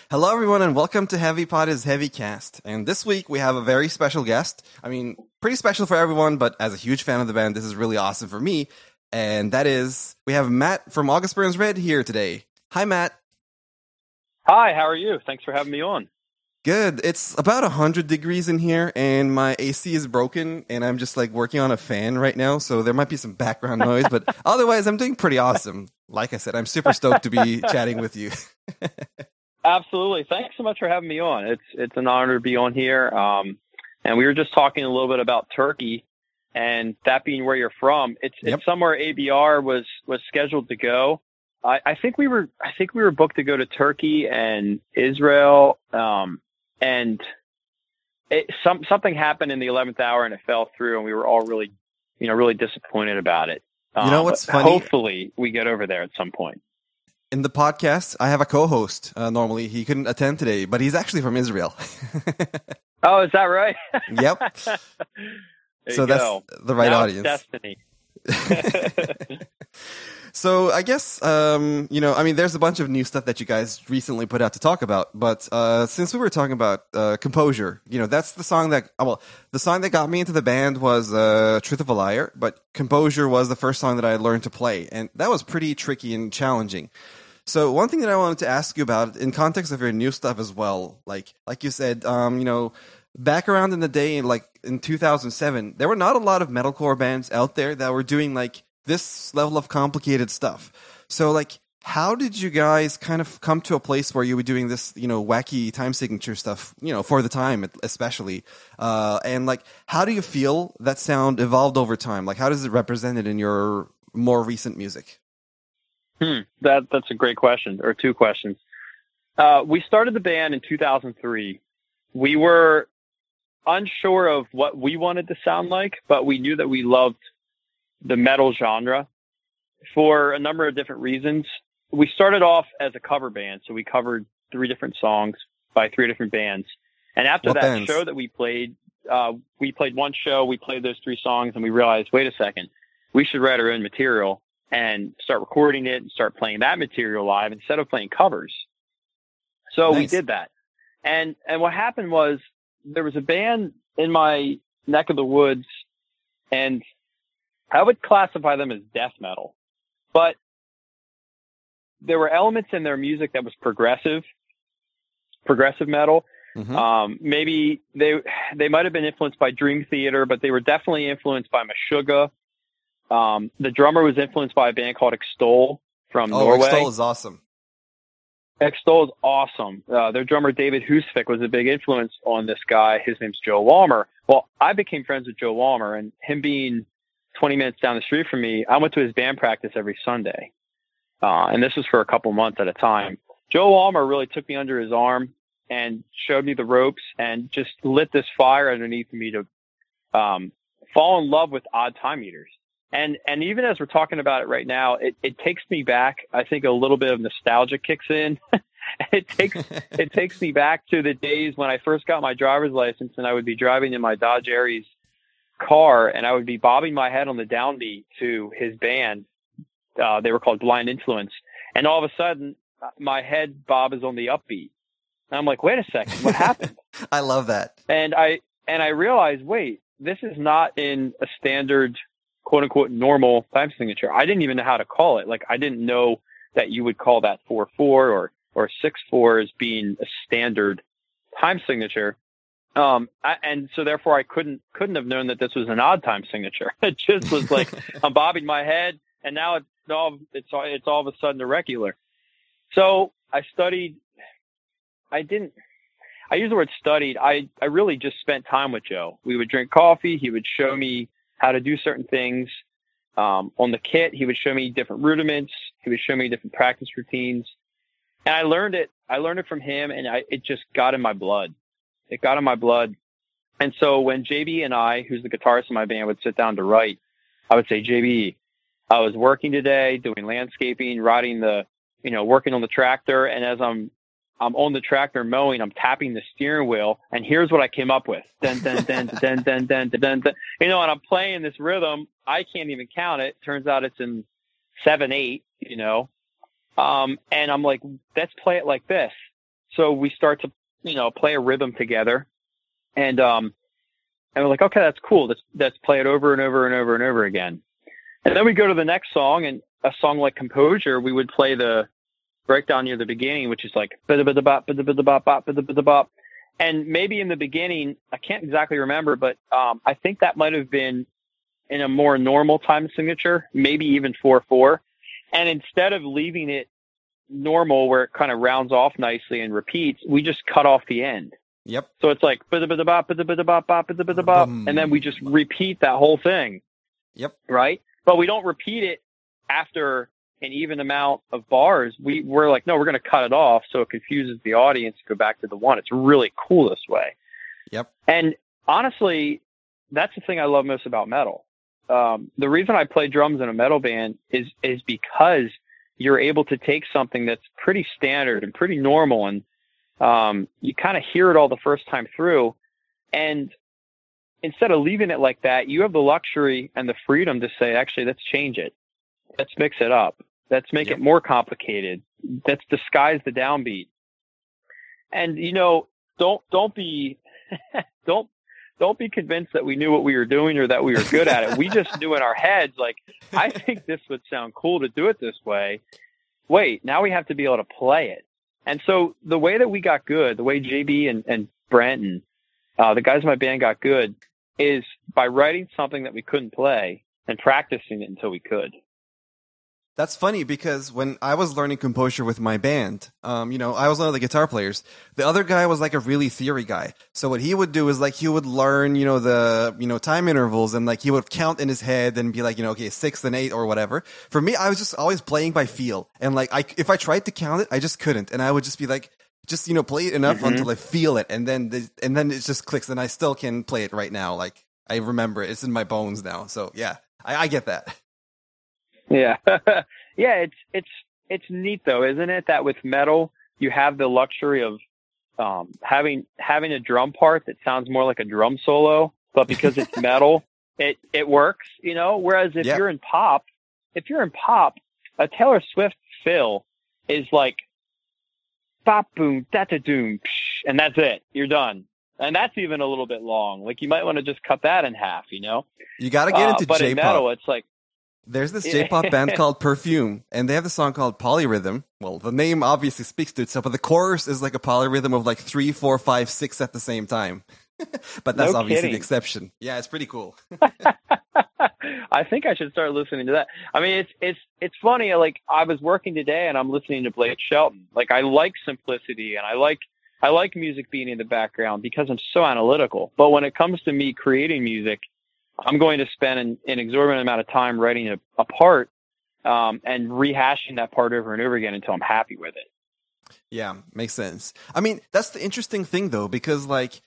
Hello, everyone, and welcome to Heavy Pod is Heavy Cast. And this week we have a very special guest. I mean, pretty special for everyone, but as a huge fan of the band, this is really awesome for me. And that is, we have Matt from August Burns Red here today. Hi, Matt. Hi, how are you? Thanks for having me on. Good. It's about 100 degrees in here, and my AC is broken, and I'm just like working on a fan right now, so there might be some background noise, but otherwise I'm doing pretty awesome. Like I said, I'm super stoked to be chatting with you. Absolutely. Thanks so much for having me on. It's an honor to be on here. And we were just talking a little bit about Turkey, and that being where you're from. It's somewhere ABR was scheduled to go. I think we were booked to go to Turkey and Israel. And something happened in the 11th hour and it fell through, and we were all really disappointed about it. You know what's funny? Hopefully we get over there at some point. In the podcast, I have a co-host. Normally, he couldn't attend today, but he's actually from Israel. Oh, is that right? Yep. So that's the right audience. Destiny. So I guess, there's a bunch of new stuff that you guys recently put out to talk about. But since we were talking about Composure, that's the song the song that got me into the band was Truth of a Liar. But Composure was the first song that I learned to play. And that was pretty tricky and challenging. So one thing that I wanted to ask you about in context of your new stuff as well, like you said, back around in the day, like in 2007, there were not a lot of metalcore bands out there that were doing like this level of complicated stuff. So like, how did you guys kind of come to a place where you were doing this, wacky time signature stuff, for the time especially? And like, how do you feel that sound evolved over time? Like, how does it represent it in your more recent music? That's a great question, or two questions. We started the band in 2003. We were unsure of what we wanted to sound like, but we knew that we loved the metal genre for a number of different reasons. We started off as a cover band, so we covered 3 different songs by 3 different bands. And after show that we played one show, we played those 3 songs, and we realized, wait a second, we should write our own material and start recording it and start playing that material live instead of playing covers. So we did that. And what happened was there was a band in my neck of the woods, and I would classify them as death metal, but there were elements in their music that was progressive metal. Mm-hmm. Maybe they might have been influenced by Dream Theater, but they were definitely influenced by Meshuggah. The drummer was influenced by a band called Extol from Norway. Extol is awesome. Extol is awesome. Their drummer, David Husvik, was a big influence on this guy. His name's Joe Walmer. Well, I became friends with Joe Walmer, and him being 20 minutes down the street from me, I went to his band practice every Sunday. And this was for a couple months at a time. Joe Walmer really took me under his arm and showed me the ropes and just lit this fire underneath me to fall in love with odd time meters. And even as we're talking about it right now, it takes me back. I think a little bit of nostalgia kicks in. It takes me back to the days when I first got my driver's license, and I would be driving in my Dodge Aries car, and I would be bobbing my head on the downbeat to his band. They were called Blind Influence, and all of a sudden, my head bob is on the upbeat. And I'm like, wait a second, what happened? I love that. And I realized, wait, this is not in a standard, quote unquote, normal time signature. I didn't even know how to call it. Like, I didn't know that you would call that 4/4 or 6/4 as being a standard time signature. And so therefore I couldn't have known that this was an odd time signature. It just was like, I'm bobbing my head, and now it's all of a sudden irregular. So I studied. I use the word studied. I really just spent time with Joe. We would drink coffee. He would show me how to do certain things. On the kit, he would show me different rudiments. He would show me different practice routines. And I learned it from him, and it just got in my blood. It got in my blood. And so when JB and I, who's the guitarist in my band, would sit down to write, I would say, JB, I was working today, doing landscaping, working on the tractor. And as I'm on the tractor mowing, I'm tapping the steering wheel, and here's what I came up with. Dun, dun, dun, dun, dun, dun, dun, dun, dun. And I'm playing this rhythm. I can't even count it. Turns out it's in 7/8, And I'm like, let's play it like this. So we start to, play a rhythm together, and we're like, okay, that's cool. Let's play it over and over and over and over again. And then we go to the next song, and a song like Composure, we would play the breakdown near the beginning, which is like bop, bop, bop. And maybe in the beginning, I can't exactly remember, but I think that might have been in a more normal time signature, maybe even 4/4. And instead of leaving it normal where it kind of rounds off nicely and repeats, we just cut off the end. Yep. So it's like bop, and then we just repeat that whole thing. Yep. Right? But we don't repeat it after an even amount of bars. We're like, no, we're going to cut it off so it confuses the audience to go back to the one. It's really cool this way. Yep. And honestly, that's the thing I love most about metal. The reason I play drums in a metal band is because you're able to take something that's pretty standard and pretty normal, and you kind of hear it all the first time through. And instead of leaving it like that, you have the luxury and the freedom to say, actually, let's change it. Let's mix it up. Let's make it more complicated. Let's disguise the downbeat. And, don't be, don't be convinced that we knew what we were doing or that we were good at it. We just knew in our heads, like, I think this would sound cool to do it this way. Wait, now we have to be able to play it. And so the way that we got good, the way JB and Brent and the guys in my band got good, is by writing something that we couldn't play and practicing it until we could. That's funny because when I was learning Composure with my band, I was one of the guitar players. The other guy was like a really theory guy. So what he would do is like he would learn, the time intervals, and like he would count in his head and be like, okay, 6 and 8 or whatever. For me, I was just always playing by feel. And like if I tried to count it, I just couldn't. And I would just be like, play it enough until I feel it, and then it just clicks, and I still can play it right now. Like I remember it. It's in my bones now. So yeah, I get that. Yeah. Yeah. It's neat though, isn't it? That with metal, you have the luxury of, having a drum part that sounds more like a drum solo, but because it's metal, it works, whereas if you're in pop, a Taylor Swift fill is like, bop, boom, da-da-doom, and that's it. You're done. And that's even a little bit long. Like you might want to just cut that in half, You got to get into but J-pop. In metal, it's like, there's this J-pop band called Perfume, and they have the song called Polyrhythm. Well, the name obviously speaks to itself, but the chorus is like a polyrhythm of like 3, 4, 5, 6 at the same time. But that's obviously the exception. Yeah, it's pretty cool. I think I should start listening to that. I mean, it's funny. Like I was working today and I'm listening to Blake Shelton. Like I like simplicity and I like music being in the background because I'm so analytical. But when it comes to me creating music, I'm going to spend an exorbitant amount of time writing a part and rehashing that part over and over again until I'm happy with it. Yeah, makes sense. I mean, that's the interesting thing, though, because, like,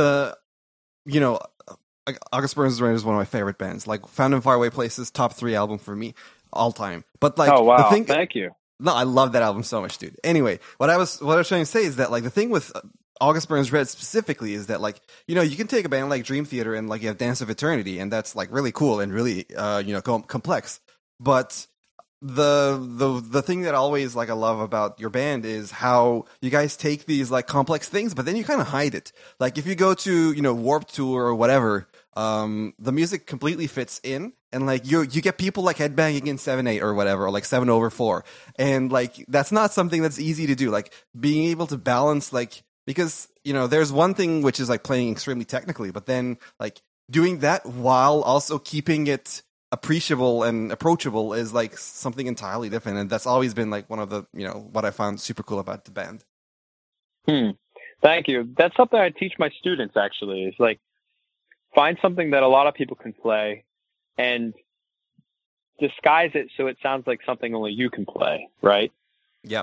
August Burns Red is one of my favorite bands. Like, Found in Faraway Places, top 3 album for me, all time. But, like, oh, wow. Thank you. No, I love that album so much, dude. Anyway, what I was trying to say is that, like, the thing with August Burns Red specifically is that, like, you can take a band like Dream Theater and, like, you have Dance of Eternity, and that's, like, really cool and really, complex. But the thing that always, like, I love about your band is how you guys take these, like, complex things, but then you kind of hide it. Like, if you go to, Warped Tour or whatever, the music completely fits in, and, like, you get people, like, headbanging in 7/8 or whatever, or, like, 7/4. And, like, that's not something that's easy to do. Like, being able to balance, like, because, there's one thing which is, like, playing extremely technically, but then, like, doing that while also keeping it appreciable and approachable is, like, something entirely different. And that's always been, like, one of the, what I found super cool about the band. Thank you. That's something I teach my students, actually, is, like, find something that a lot of people can play and disguise it so it sounds like something only you can play, right? Yeah.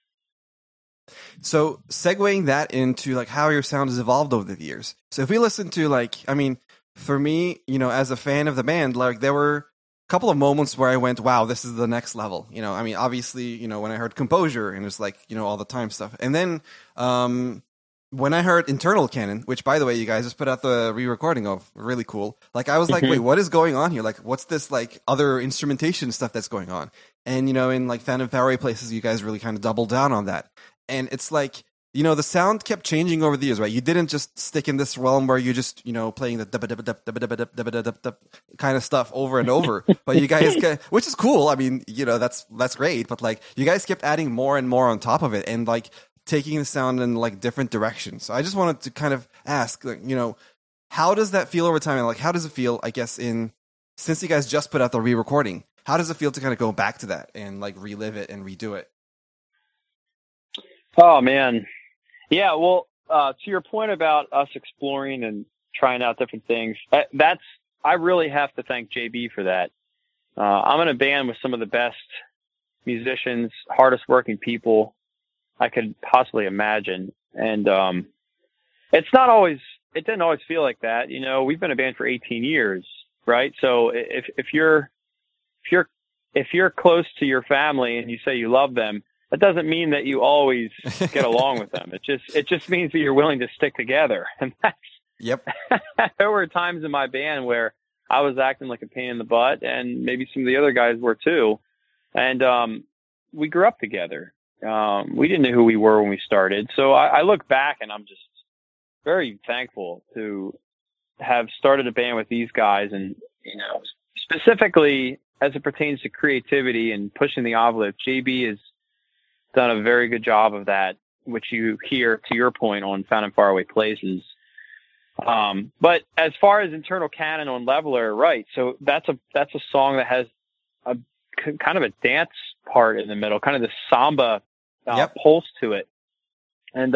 So segueing that into, like, how your sound has evolved over the years. So if we listen to, like, I mean, for me, as a fan of the band, like, there were a couple of moments where I went, wow, this is the next level. I mean, obviously, when I heard Composure and it was like, all the time stuff. And then when I heard Internal Canon, which, by the way, you guys just put out the re-recording of, really cool. Like, I was like, wait, what is going on here? Like, what's this, like, other instrumentation stuff that's going on? And, in, like, Found in Faraway Places, you guys really kind of doubled down on that. And it's like, the sound kept changing over the years, right? You didn't just stick in this realm where you just, playing the kind of stuff over and over. But you guys, which is cool. I mean, that's great. But like, you guys kept adding more and more on top of it, and like taking the sound in like different directions. So I just wanted to kind of ask, like, how does that feel over time? And like, how does it feel, I guess, since you guys just put out the re-recording, how does it feel to kind of go back to that and like relive it and redo it? Oh man. Yeah, well, to your point about us exploring and trying out different things, I really have to thank JB for that. I'm in a band with some of the best musicians, hardest working people I could possibly imagine. And it didn't always feel like that. We've been a band for 18 years, right? So if you're close to your family and you say you love them, that doesn't mean that you always get along with them. It just means that you're willing to stick together. And yep. There were times in my band where I was acting like a pain in the butt, and maybe some of the other guys were too. And we grew up together. We didn't know who we were when we started. So I look back and I'm just very thankful to have started a band with these guys, and specifically as it pertains to creativity and pushing the envelope. JB has done a very good job of that, which you hear, to your point, on Found in Faraway Places. But as far as internal canon on Leveler, right? So that's a song that has a kind of a dance part in the middle, kind of the samba pulse to it, and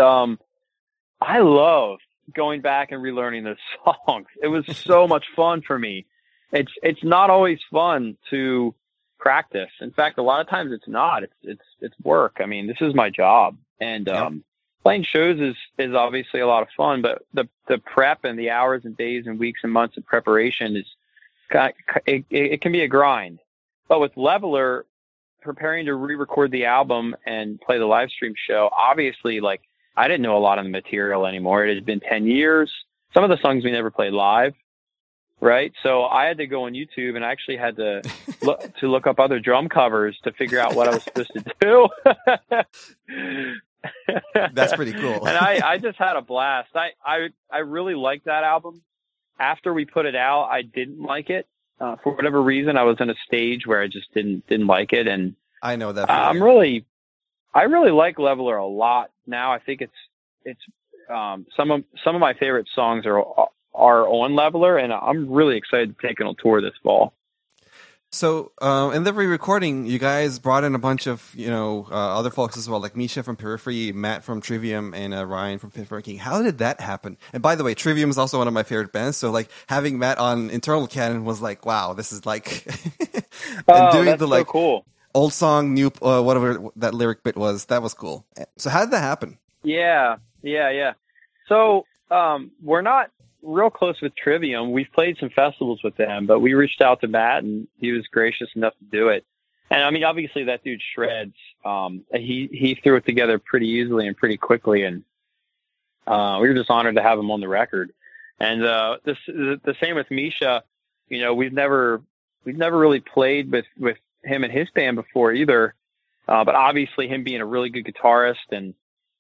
I love going back and relearning those songs. It was so much fun for me. It's not always fun to practice. In fact, a lot of times it's not. It's work. I mean, this is my job, and playing shows is obviously a lot of fun. But the prep and the hours and days and weeks and months of preparation it can be a grind. But with Leveler, preparing to re-record the album and play the live stream show, obviously, like, I didn't know a lot of the material anymore. It had been 10 years. Some of the songs we never played live. Right. So I had to go on YouTube, and I actually had to look up other drum covers to figure out what I was supposed to do. That's pretty cool. And I just had a blast. I really liked that album. After we put it out, I didn't like it. For whatever reason, I was in a stage where I just didn't like it. And I know that. I really like Leveler a lot now. I think it's some of my favorite songs are on Leveler, and I'm really excited to take it on tour this fall. So in the re-recording, you guys brought in a bunch of other folks as well, like Misha from Periphery, Matt from Trivium, and Ryan from Fifth Ranking. How did that happen? And by the way, Trivium is also one of my favorite bands, so like having Matt on Internal Canon was like, wow, this is like and doing that's the like so cool. Old song, new whatever that lyric bit was, that was cool. So how did that happen? Yeah. So we're not real close with Trivium. We've played some festivals with them, but we reached out to Matt, and he was gracious enough to do it. And I mean, obviously that dude shreds. He threw it together pretty easily and pretty quickly, and we were just honored to have him on the record. And the same with Misha. We've never really played with him and his band before either. But obviously him being a really good guitarist and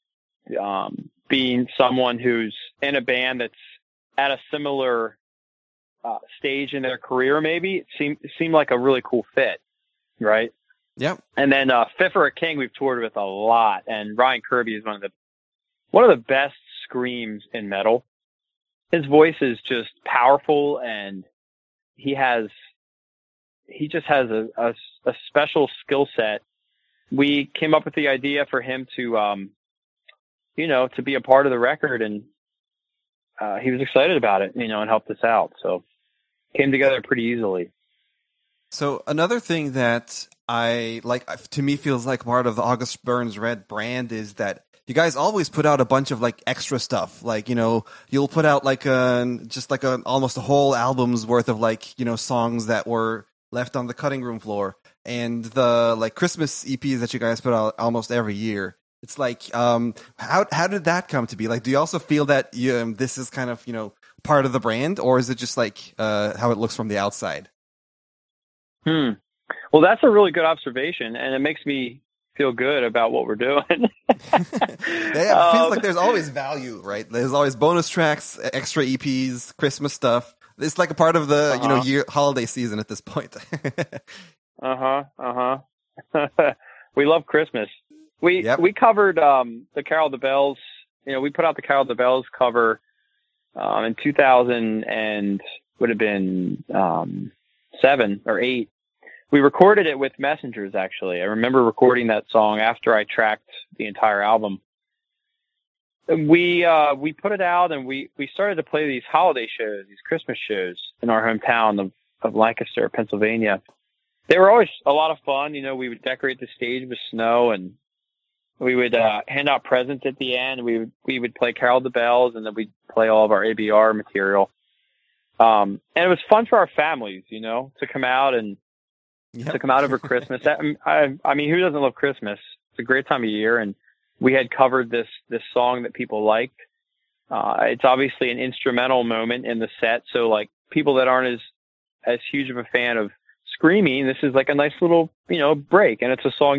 being someone who's in a band that's at a similar stage in their career, maybe it seemed like a really cool fit, right? Yep. And then Fit for a King, we've toured with a lot, and Ryan Kirby is one of the best screams in metal. His voice is just powerful, and he just has a special skill set. We came up with the idea for him to to be a part of the record, and he was excited about it, and helped us out. So came together pretty easily. So another thing that I like, to me, feels like part of the August Burns Red brand is that you guys always put out a bunch of like extra stuff. Like, you'll put out like almost a whole album's worth of like, songs that were left on the cutting room floor, and the like Christmas EPs that you guys put out almost every year. It's like, how did that come to be? Like, do you also feel that this is kind of, part of the brand, or is it just like how it looks from the outside? Well, that's a really good observation, and it makes me feel good about what we're doing. It feels like there's always value, right? There's always bonus tracks, extra EPs, Christmas stuff. It's like a part of the year holiday season at this point. We love Christmas. We covered the Carol of the Bells. We put out the Carol of the Bells cover in 2000 and would have been 7 or 8. We recorded it with Messengers, actually. I remember recording that song after I tracked the entire album. We put it out, and we started to play these holiday shows, these Christmas shows in our hometown of Lancaster, Pennsylvania. They were always a lot of fun. We would decorate the stage with snow, and we would hand out presents at the end. We would play Carol of the Bells, and then we'd play all of our ABR material. And it was fun for our families, to come out and to come out over Christmas. I mean, who doesn't love Christmas? It's a great time of year, and we had covered this song that people liked. It's obviously an instrumental moment in the set, so like people that aren't as huge of a fan of screaming, this is like a nice little break, and it's a song.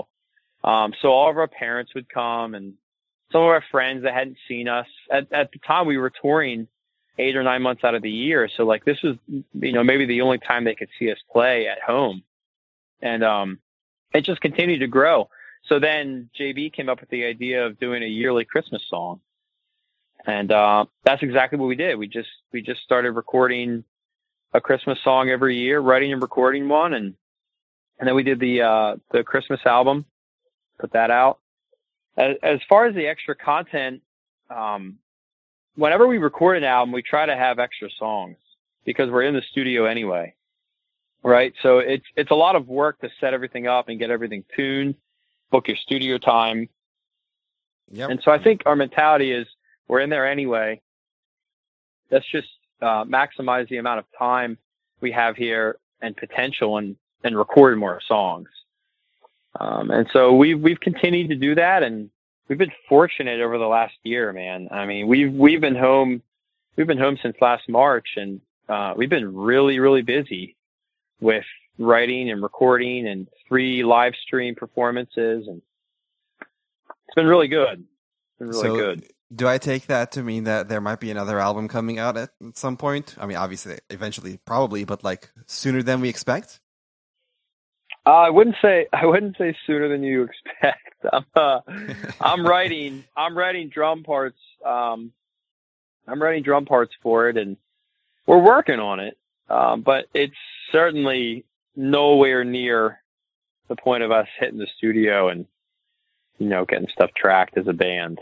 So all of our parents would come, and some of our friends that hadn't seen us at the time. We were touring 8 or 9 months out of the year, so like this was maybe the only time they could see us play at home, and it just continued to grow. So then JB came up with the idea of doing a yearly Christmas song, and that's exactly what we did. We just started recording a Christmas song every year, writing and recording one, and then we did the Christmas album, put that out. As far as the extra content, whenever we record an album, we try to have extra songs because we're in the studio anyway, right? So it's a lot of work to set everything up and get everything tuned, book your studio time. Yep. And so I think our mentality is we're in there anyway. Let's just maximize the amount of time we have here and potential and record more songs. And so we've continued to do that, and we've been fortunate over the last year, man. I mean, we've been home since last March, and we've been really, really busy with writing and recording and 3 live stream performances, and it's been really good. It's been really good. Do I take that to mean that there might be another album coming out at some point? I mean, obviously, eventually, probably, but like sooner than we expect? I wouldn't say sooner than you expect. I'm writing drum parts. I'm writing drum parts for it, and we're working on it. But it's certainly nowhere near the point of us hitting the studio and getting stuff tracked as a band.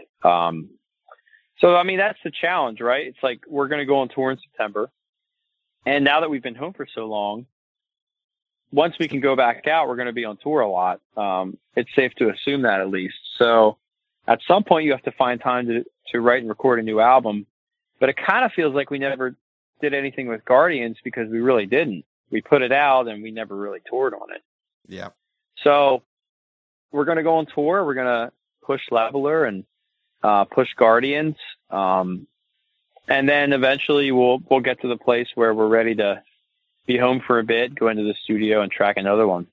So I mean, that's the challenge, right? It's like we're going to go on tour in September, and now that we've been home for so long, once we can go back out, we're going to be on tour a lot. It's safe to assume that, at least. So at some point you have to find time to write and record a new album, but it kind of feels like we never did anything with Guardians because we really didn't. We put it out and we never really toured on it. Yeah. So we're going to go on tour. We're going to push Leveler and push Guardians. And then eventually we'll get to the place where we're ready to be home for a bit, go into the studio and track another one.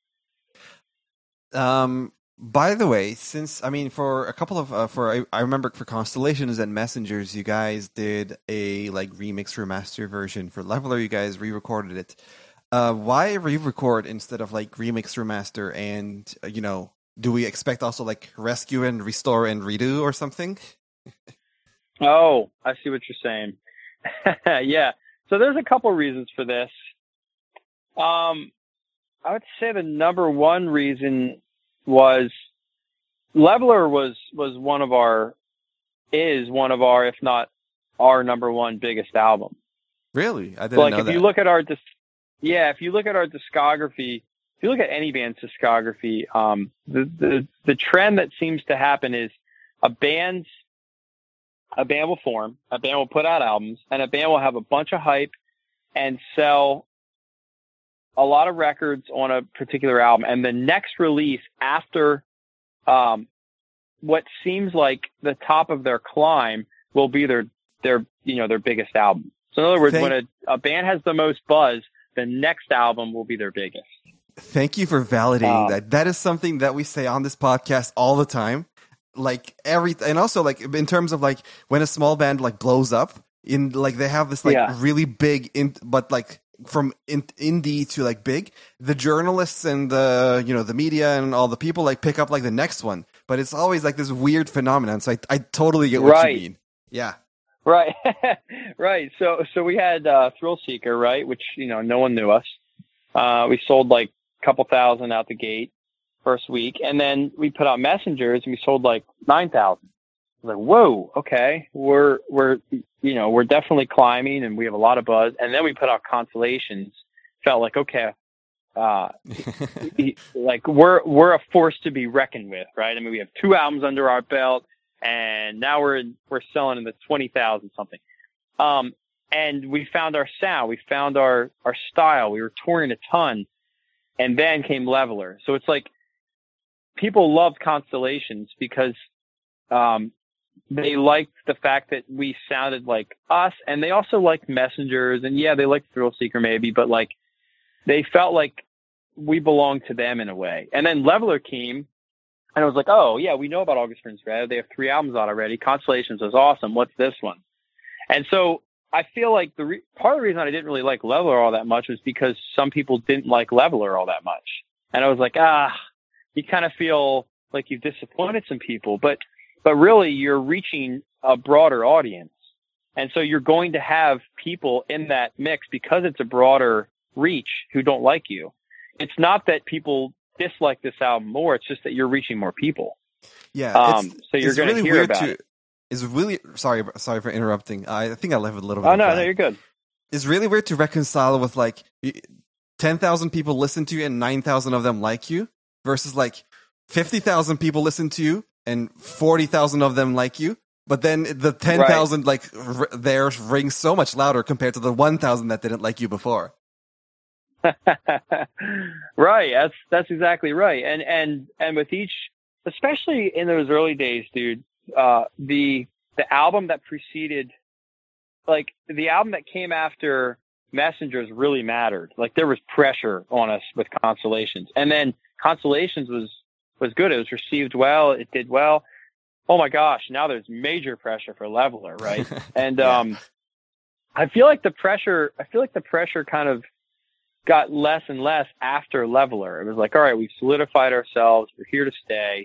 By the way, for a couple of, I remember for Constellations and Messengers, you guys did a like remix remaster version. For Leveler, you guys re-recorded it. Why re-record instead of like remix remaster? And, do we expect also like rescue and restore and redo or something? Oh, I see what you're saying. Yeah. So there's a couple reasons for this. I would say the number one reason was Leveler was one of our, if not our number one biggest album. Really? I didn't know that. If you look at our discography, if you look at any band's discography, the trend that seems to happen is a band will form, a band will put out albums, and a band will have a bunch of hype and sell a lot of records on a particular album. And the next release after what seems like the top of their climb will be their biggest album. So in other words, when a band has the most buzz, the next album will be their biggest. Thank you for validating that. That is something that we say on this podcast all the time. Like and also like in terms of like when a small band like blows up in like they have this like really big but like from indie to like big, the journalists and the the media and all the people like pick up like the next one, but it's always like this weird phenomenon. So I totally get what you mean. Yeah. Right. Right. So we had Thrill Seeker, right, which no one knew us. We sold like a couple thousand out the gate first week, and then we put out Messengers and we sold like 9,000. Like, whoa, okay, we're definitely climbing and we have a lot of buzz. And then we put out Constellations. Felt like, okay, like we're a force to be reckoned with, right? I mean, we have 2 albums under our belt, and now we're selling in the 20,000 something. And we found our sound, we found our style. We were touring a ton, and then came Leveler. So it's like people loved Constellations because they liked the fact that we sounded like us, and they also liked Messengers, and they liked Thrill Seeker maybe, but like they felt like we belonged to them in a way. And then Leveler came, and I was like, oh yeah, we know about August Burns Red. They have 3 albums out already. Constellations was awesome. What's this one? And so I feel like part of the reason I didn't really like Leveler all that much was because some people didn't like Leveler all that much. And I was like, you kind of feel like you've disappointed some people, but really you're reaching a broader audience. And so you're going to have people in that mix because it's a broader reach who don't like you. It's not that people dislike this album more. It's just that you're reaching more people. Yeah. So you're going to hear about it. It's really, sorry for interrupting. I think I left it a little bit. Oh, no, you're good. It's really weird to reconcile with like 10,000 people listen to you and 9,000 of them like you versus like 50,000 people listen to you and 40,000 of them like you. But then the 10,000 like theirs rings so much louder compared to the 1,000 that didn't like you before. Right. That's exactly right. And with each, especially in those early days, dude, the album that preceded, like the album that came after Messengers really mattered. Like there was pressure on us with Constellations, and then Constellations was good. It was received well. It did well. Oh my gosh. Now there's major pressure for Leveler. Right. And, I feel like the pressure kind of got less and less after Leveler. It was like, all right, we've solidified ourselves. We're here to stay.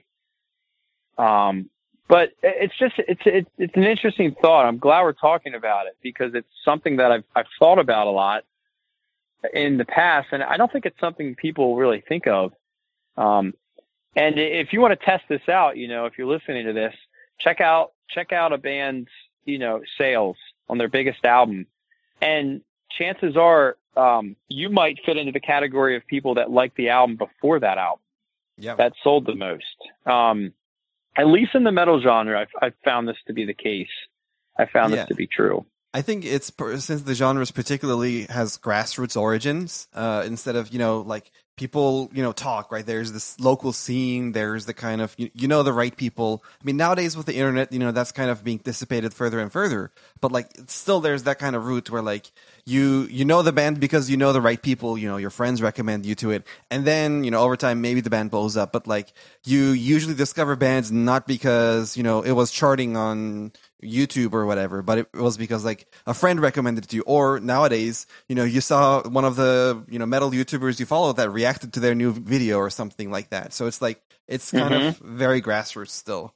But it's an interesting thought. I'm glad we're talking about it because it's something that I've thought about a lot in the past, and I don't think it's something people really think of. And if you want to test this out, if you're listening to this, check out a band's, sales on their biggest album, and chances are, you might fit into the category of people that like the album before that album. Yeah, that sold the most. At least in the metal genre, I've found this to be the case. I found this to be true. I think it's since the genre particularly has grassroots origins, instead of, like people, talk, right? There's this local scene. There's the kind of, the right people. I mean, nowadays with the internet, that's kind of being dissipated further and further. But like, still there's that kind of route where like, you know the band because you know the right people, your friends recommend you to it. And then, over time, maybe the band blows up. But like, you usually discover bands not because, it was charting on YouTube or whatever, but it was because like a friend recommended it to you. Or nowadays, you saw one of the, metal YouTubers you follow that reacted to their new video or something like that. So it's like, it's kind of very grassroots still.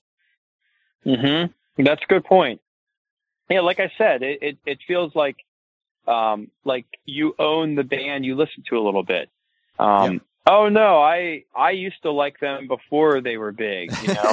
Mm-hmm. That's a good point. Yeah, like I said, it feels like you own the band you listen to a little bit. Oh no, I used to like them before they were big,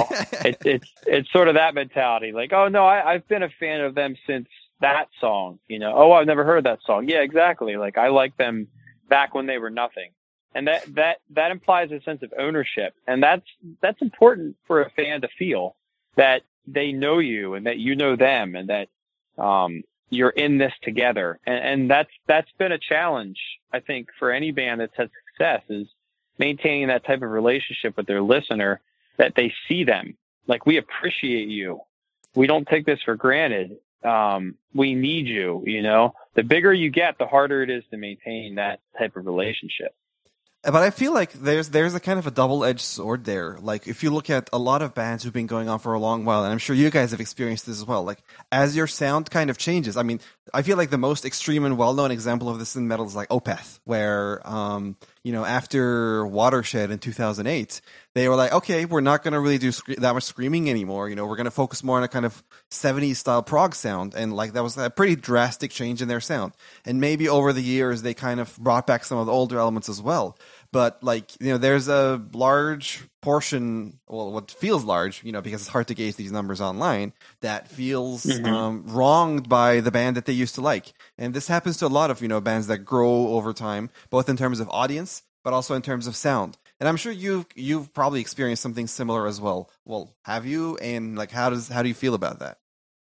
it's sort of that mentality. Like, oh no, I've been a fan of them since that song, oh, I've never heard that song. Yeah, exactly. Like I liked them back when they were nothing. And that implies a sense of ownership. And that's important for a fan to feel that they know you and that you know them and that, you're in this together. And that's been a challenge, I think, for any band that's had success, is maintaining that type of relationship with their listener, that they see them. Like, we appreciate you. We don't take this for granted. We need you, The bigger you get, the harder it is to maintain that type of relationship. But I feel like there's a kind of a double-edged sword there. Like if you look at a lot of bands who've been going on for a long while, and I'm sure you guys have experienced this as well. Like as your sound kind of changes, I mean, I feel like the most extreme and well-known example of this in metal is like Opeth, where after Watershed in 2008, they were like, okay, we're not going to really do that much screaming anymore. We're going to focus more on a kind of 70s style prog sound, and like that was a pretty drastic change in their sound. And maybe over the years they kind of brought back some of the older elements as well. But like, there's a large portion, well, what feels large, because it's hard to gauge these numbers online, that feels wronged by the band that they used to like. And this happens to a lot of, bands that grow over time, both in terms of audience, but also in terms of sound. And I'm sure you've probably experienced something similar as well. Well, have you? And like, how do you feel about that?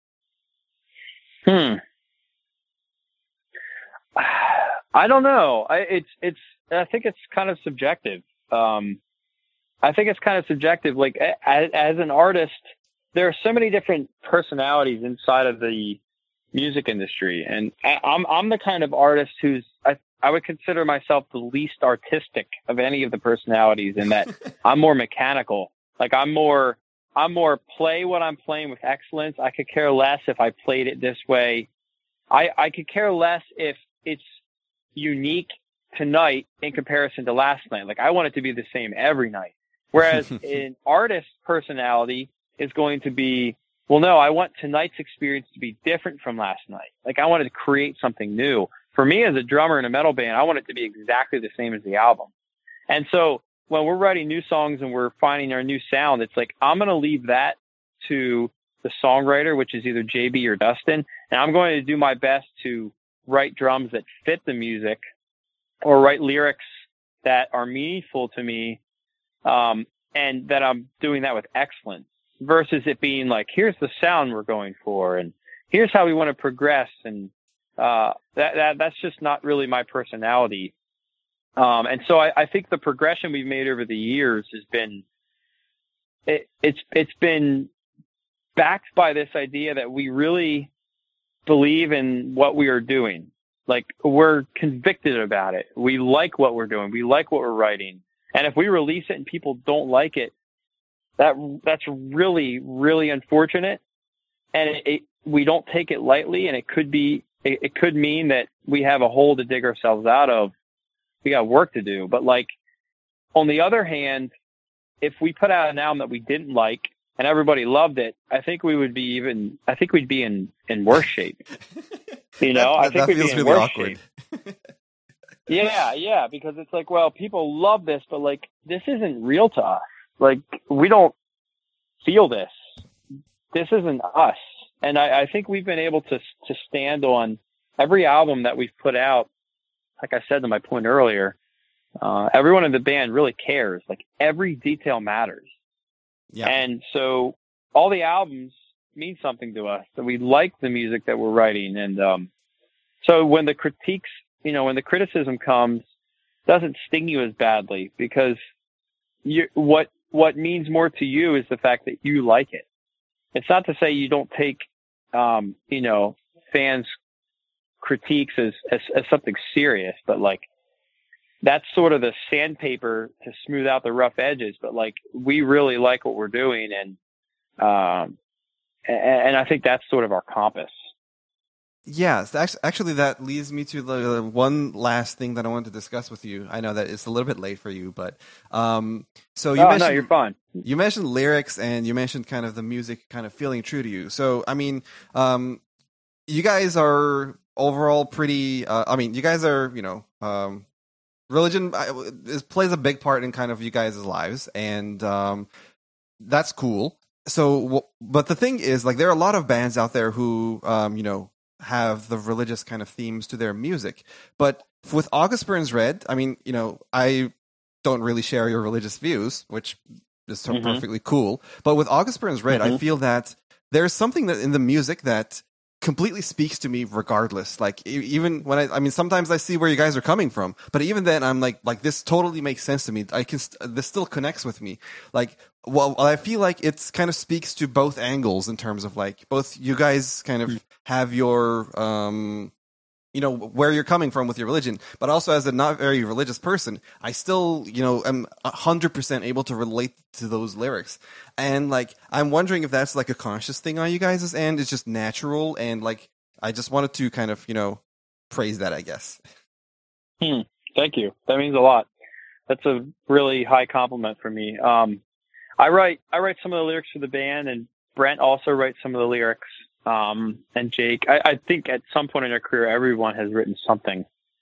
I don't know. I think it's kind of subjective. Like as an artist, there are so many different personalities inside of the music industry, and I'm the kind of artist who's I would consider myself the least artistic of any of the personalities, in that I'm more mechanical. Like I'm more play what I'm playing with excellence. I could care less if I played it this way. I could care less if it's unique tonight in comparison to last night. Like I want it to be the same every night. Whereas an artist's personality is going to be, well, no, I want tonight's experience to be different from last night. Like I wanted to create something new. For me as a drummer in a metal band, I want it to be exactly the same as the album. And so when we're writing new songs and we're finding our new sound, it's like, I'm going to leave that to the songwriter, which is either JB or Dustin. And I'm going to do my best to write drums that fit the music, or write lyrics that are meaningful to me, and that I'm doing that with excellence, versus it being like, here's the sound we're going for, and here's how we want to progress. And that's just not really my personality. And so I think the progression we've made over the years has been, it's been backed by this idea that we really believe in what we are doing. Like we're convicted about it. We like what we're doing. We like what we're writing. And if we release it and people don't like it, that's really, really unfortunate. And we don't take it lightly. And it could mean that we have a hole to dig ourselves out of. We got work to do. But like, on the other hand, if we put out an album that we didn't like and everybody loved it, I think we'd be in worse shape. I think we'd be in worse shape. Yeah, because it's like, well, people love this, but like, this isn't real to us. Like, we don't feel this. This isn't us. And I think we've been able to stand on every album that we've put out. Like I said to my point earlier, everyone in the band really cares. Like every detail matters. Yeah. And so all the albums mean something to us, that we like the music that we're writing. And so when the critiques, when the criticism comes, it doesn't sting you as badly, because what means more to you is the fact that you like it. It's not to say you don't take, fans' critiques as something serious, but like, that's sort of the sandpaper to smooth out the rough edges. But like, we really like what we're doing. And I think that's sort of our compass. Yes, actually, that leads me to the one last thing that I wanted to discuss with you. I know that it's a little bit late for you, but so you mentioned, no, you're fine. You mentioned lyrics, and you mentioned kind of the music kind of feeling true to you. So, I mean, you guys are overall pretty. You guys are, religion plays a big part in kind of you guys' lives, and that's cool. So, but the thing is, like, there are a lot of bands out there who, have the religious kind of themes to their music. But with August Burns Red, I mean, I don't really share your religious views, which is perfectly cool. But with August Burns Red, I feel that there's something that in the music that completely speaks to me regardless. Like, even when sometimes I see where you guys are coming from, but even then I'm like this totally makes sense to me. This still connects with me. Like, well, I feel like it's kind of speaks to both angles in terms of like, both you guys kind of have your, where you're coming from with your religion, but also as a not very religious person, I still, am 100% able to relate to those lyrics. And like, I'm wondering if that's like a conscious thing on you guys' end. It's just natural. And like, I just wanted to kind of, praise that, I guess. Thank you. That means a lot. That's a really high compliment for me. I write some of the lyrics for the band, and Brent also writes some of the lyrics. And Jake, I think at some point in their career, everyone has written something.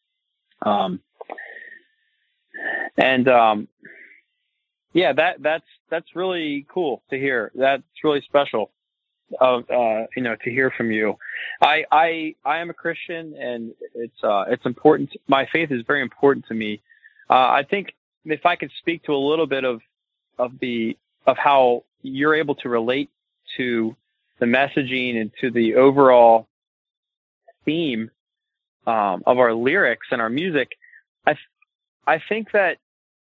Yeah, that's really cool to hear. That's really special, to hear from you. I am a Christian, and it's important. My faith is very important to me. I think if I could speak to a little bit of how you're able to relate to the messaging and to the overall theme of our lyrics and our music, I think that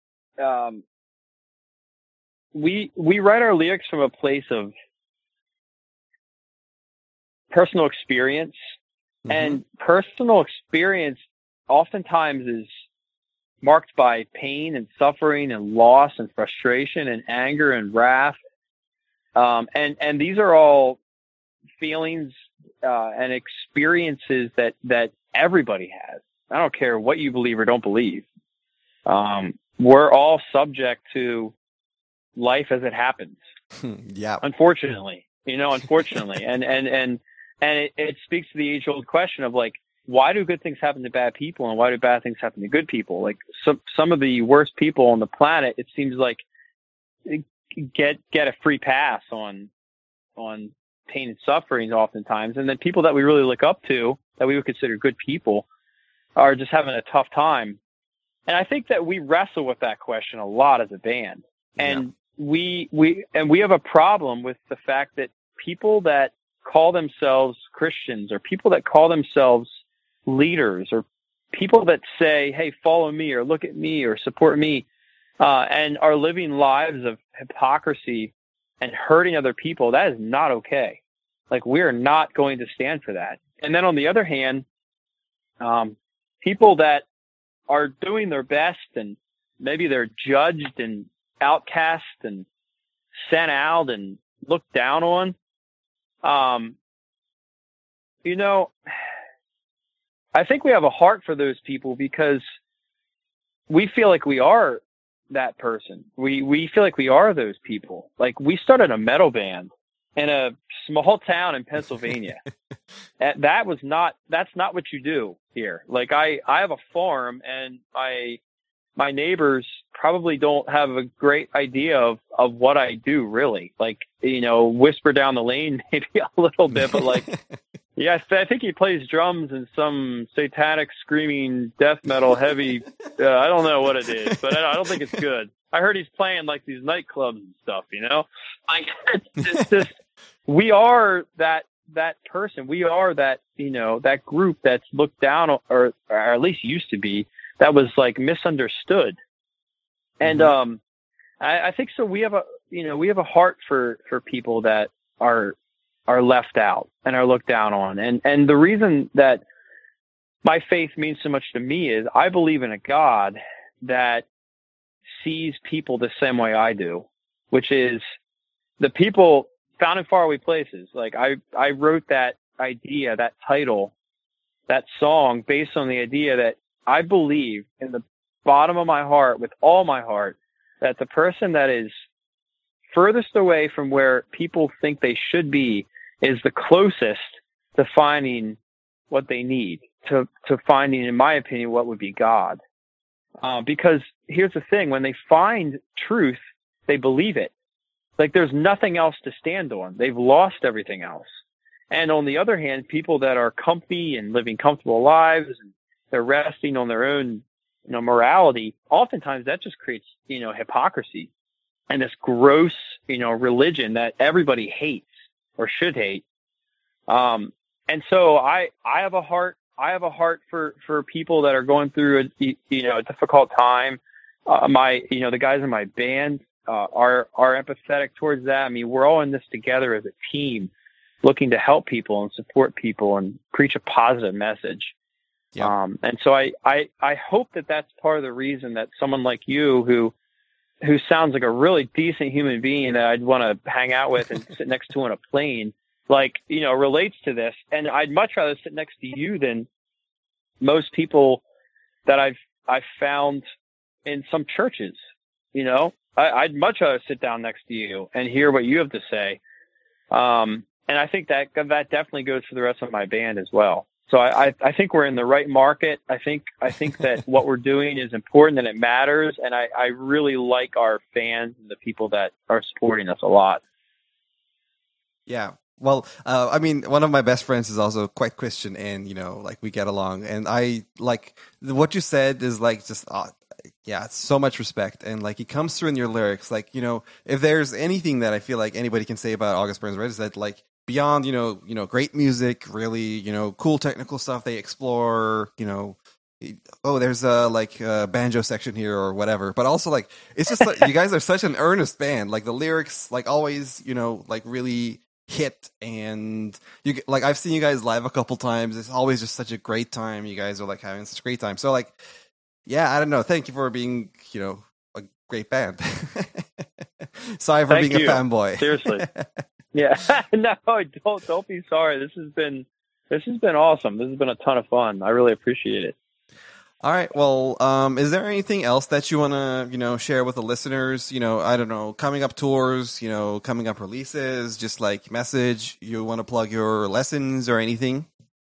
we write our lyrics from a place of personal experience, and personal experience oftentimes is marked by pain and suffering and loss and frustration and anger and wrath. And these are all feelings and experiences that everybody has. I don't care what you believe or don't believe. We're all subject to life as it happens. Yeah. Unfortunately, and it speaks to the age-old question of like, why do good things happen to bad people and why do bad things happen to good people? Like some of the worst people on the planet, it seems like get a free pass on pain and suffering oftentimes. And then people that we really look up to, that we would consider good people, are just having a tough time. And I think that we wrestle with that question a lot as a band. And we have a problem with the fact that people that call themselves Christians, or people that call themselves leaders, or people that say, hey, follow me or look at me or support me, and are living lives of hypocrisy and hurting other people, that is not okay. Like, we're not going to stand for that. And then on the other hand, people that are doing their best and maybe they're judged and outcast and sent out and looked down on, I think we have a heart for those people because we feel like we are that person. We feel like we are those people. Like, we started a metal band in a small town in Pennsylvania. That's not what you do here. Like, I have a farm, and my neighbors probably don't have a great idea of what I do, really. Like, whisper down the lane maybe a little bit, but like, yeah, I think he plays drums in some satanic screaming death metal heavy. I don't know what it is, but I don't think it's good. I heard he's playing like these nightclubs and stuff, like it's just, we are that person. We are that, that group that's looked down, or at least used to be, that was like misunderstood. And, I think so. We have a heart for people that are left out and are looked down on. And the reason that my faith means so much to me is I believe in a God that sees people the same way I do, which is the people found in faraway places. Like, I wrote that idea, that title, that song based on the idea that I believe in the bottom of my heart, with all my heart, that the person that is furthest away from where people think they should be is the closest to finding what they need, to finding, in my opinion, what would be God. Because here's the thing, when they find truth, they believe it. Like, there's nothing else to stand on. They've lost everything else. And on the other hand, people that are comfy and living comfortable lives, and they're resting on their own, morality, oftentimes that just creates, hypocrisy and this gross, religion that everybody hates or should hate. And so I have a heart for people that are going through a difficult time. The guys in my band are empathetic towards that. I mean, we're all in this together as a team, looking to help people and support people and preach a positive message. Yeah. And so I hope that that's part of the reason that someone like you, who sounds like a really decent human being that I'd want to hang out with and sit next to on a plane, like, relates to this. And I'd much rather sit next to you than most people that I've found in some churches. I'd much rather sit down next to you and hear what you have to say. And I think that definitely goes for the rest of my band as well. So I think we're in the right market. I think that what we're doing is important and it matters. And I really like our fans and the people that are supporting us a lot. Yeah. Well, I mean, one of my best friends is also quite Christian, and like we get along. And I like what you said is like just, yeah, it's so much respect, and like it comes through in your lyrics. Like if there's anything that I feel like anybody can say about August Burns Red is that like beyond great music, really cool technical stuff they explore. Oh, there's a banjo section here or whatever, but also like it's just like, you guys are such an earnest band. Like the lyrics, like always, like really hit, and you like I've seen you guys live a couple times. It's always just such a great time. You guys are like having such a great time. So like, yeah, I don't know. Thank you for being a great band. Sorry for being a fanboy. Seriously. Yeah. No, don't be sorry. This has been awesome. This has been a ton of fun. I really appreciate it. All right. Well, is there anything else that you want to, share with the listeners? I don't know, coming up tours, coming up releases, just like message, you want to plug your lessons or anything?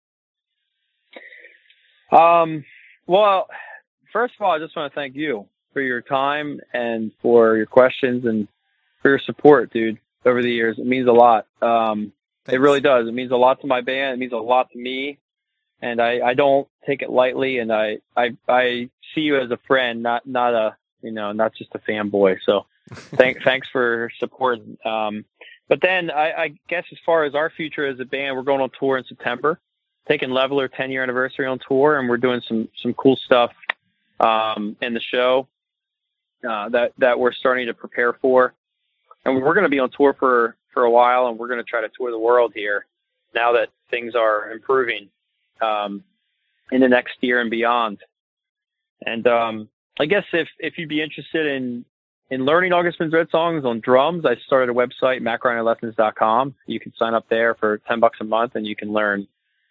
Well, first of all, I just want to thank you for your time and for your questions and for your support, dude, over the years. It means a lot. It really does. It means a lot to my band. It means a lot to me. And I don't take it lightly, and I see you as a friend, not just a fanboy. So thanks for support. But then I guess as far as our future as a band, we're going on tour in September, taking Leveler 10-year anniversary on tour, and we're doing some cool stuff in the show that we're starting to prepare for. And we're going to be on tour for a while, and we're going to try to tour the world here now that things are improving in the next year and beyond. And I guess if you'd be interested in learning August Burns Red songs on drums, I started a website, MattGrinderLessons.com. You can sign up there for $10 a month, and you can learn.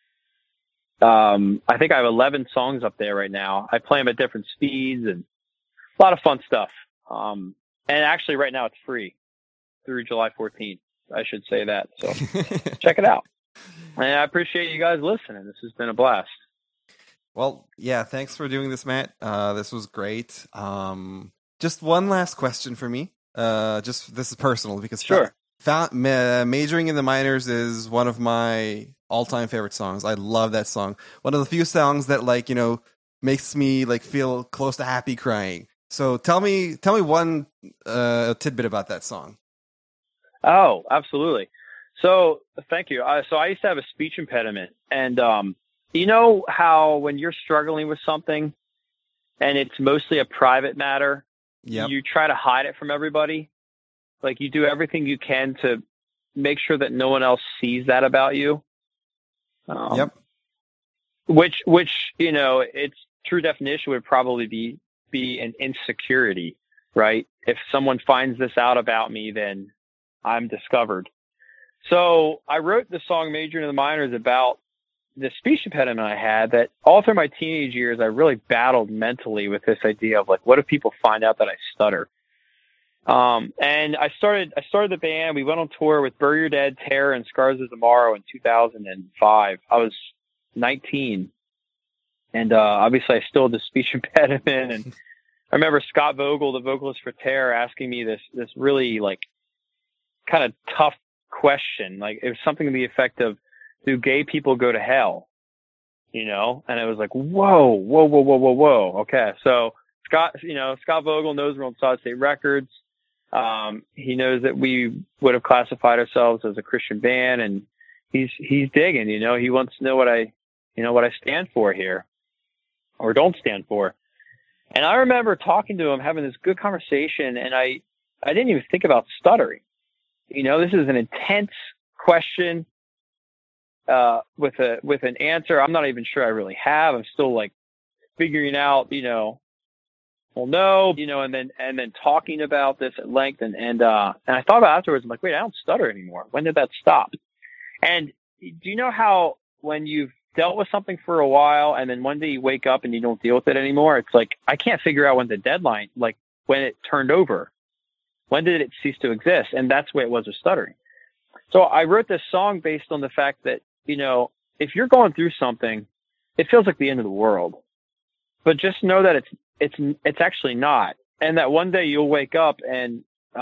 I think I have 11 songs up there right now. I play them at different speeds and a lot of fun stuff. And actually right now it's free through July 14th. I should say that. So check it out. And I appreciate you guys listening. This has been a blast. Well, yeah, thanks for doing this, Matt. This was great. Just one last question for me. This is personal because sure. Majoring in the Minors is one of my all-time favorite songs. I love that song. One of the few songs that makes me feel close to happy crying. So tell me one tidbit about that song. Oh, absolutely. So thank you. So I used to have a speech impediment, and you know how when you're struggling with something and it's mostly a private matter, yep, you try to hide it from everybody. Like you do everything you can to make sure that no one else sees that about you. Yep. Which its true definition would probably be an insecurity, right? If someone finds this out about me, then I'm discovered. So I wrote the song Majoring in the Minors about the speech impediment I had, that all through my teenage years, I really battled mentally with this idea of what if people find out that I stutter? And I started the band. We went on tour with Bury Your Dead, Terror, and Scars of Tomorrow in 2005. I was 19. And obviously I still had the speech impediment. And I remember Scott Vogel, the vocalist for Terror, asking me this really kind of tough question. It was something to the effect of, do gay people go to hell? And it was whoa. Okay. So Scott Vogel knows we're on Solid State Records. He knows that we would have classified ourselves as a Christian band, and he's digging, he wants to know what I stand for here or don't stand for. And I remember talking to him, having this good conversation, and I didn't even think about stuttering. This is an intense question. with an answer. I'm not even sure I really have. I'm still like figuring out, well, no, and then talking about this at length. And I thought about it afterwards. I'm like, wait, I don't stutter anymore. When did that stop? And do you know how when you've dealt with something for a while and then one day you wake up and you don't deal with it anymore? It's like, I can't figure out when the deadline, like when it turned over. When did it cease to exist? And that's the way it was with stuttering. So I wrote this song based on the fact that, if you're going through something, it feels like the end of the world. But just know that it's actually not. And that one day you'll wake up and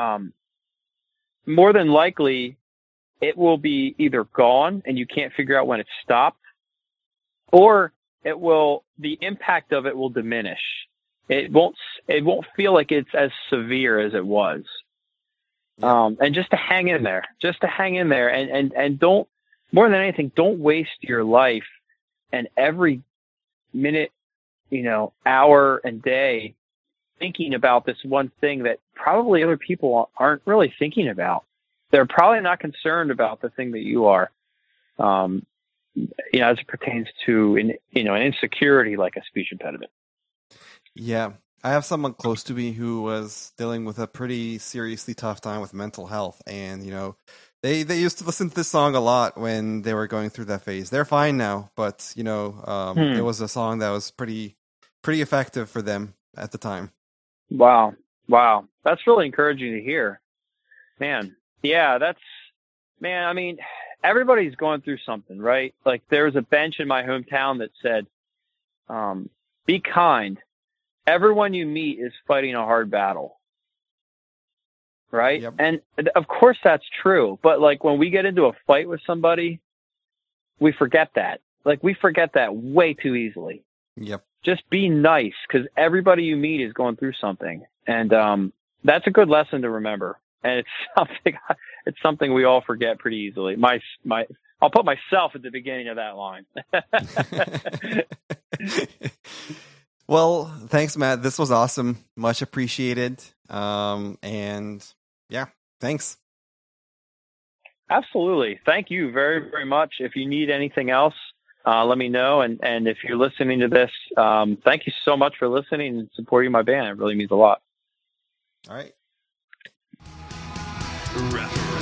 more than likely it will be either gone and you can't figure out when it stopped, or the impact of it will diminish. It won't feel like it's as severe as it was. And just to hang in there, and don't, more than anything, don't waste your life and every minute, hour and day thinking about this one thing that probably other people aren't really thinking about. They're probably not concerned about the thing that you are, as it pertains to, an insecurity like a speech impediment. Yeah. I have someone close to me who was dealing with a pretty seriously tough time with mental health. And, they used to listen to this song a lot when they were going through that phase. They're fine now, but, it was a song that was pretty effective for them at the time. Wow. That's really encouraging to hear, man. Yeah, I mean, everybody's going through something, right? Like there was a bench in my hometown that said, be kind. Everyone you meet is fighting a hard battle. Right. Yep. And of course that's true. But like when we get into a fight with somebody, we forget that. Like we forget that way too easily. Yep. Just be nice, because everybody you meet is going through something. And that's a good lesson to remember. And it's something we all forget pretty easily. I'll put myself at the beginning of that line. Well, thanks, Matt. This was awesome. Much appreciated. And yeah, thanks. Absolutely. Thank you very, very much. If you need anything else, let me know. And if you're listening to this, thank you so much for listening and supporting my band. It really means a lot. All right.